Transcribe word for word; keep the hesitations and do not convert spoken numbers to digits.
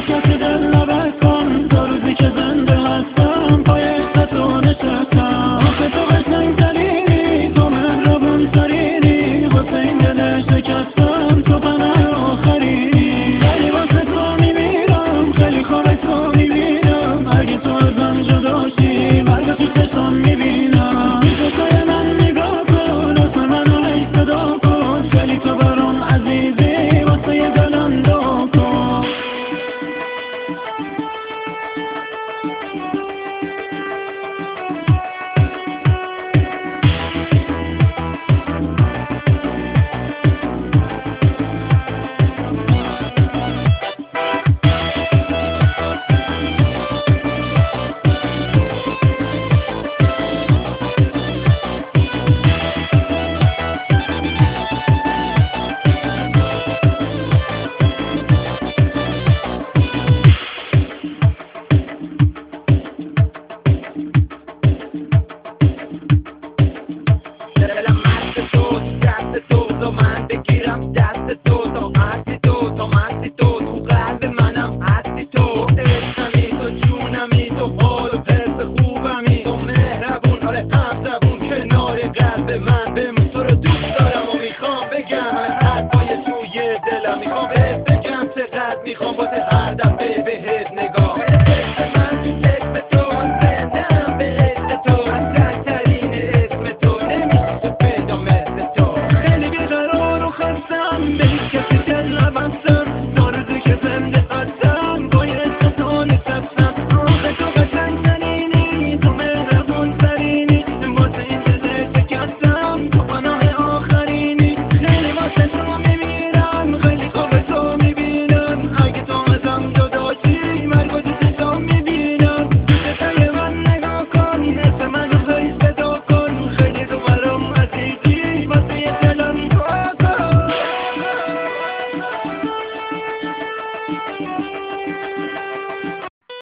کسی دل نبک کن تا روزی که زنده هستم پای عشق نشستم آخه تو قشنگ ترینی تو مهربون ترینی واسه این دل شکستم تو پناه آخرینی خیلی واسه تو میمیرم خیلی خواه تو میبینم اگه تو ازم جدا شی مرگ تو چشم میبینم بی چشای من نگاه کن اسم منو هی صدا کن خیلی تو برام عزیزی واسه یه دلم دعا کن میخوام بهت بگم چقدر میخوام واسه هر دفعه بهت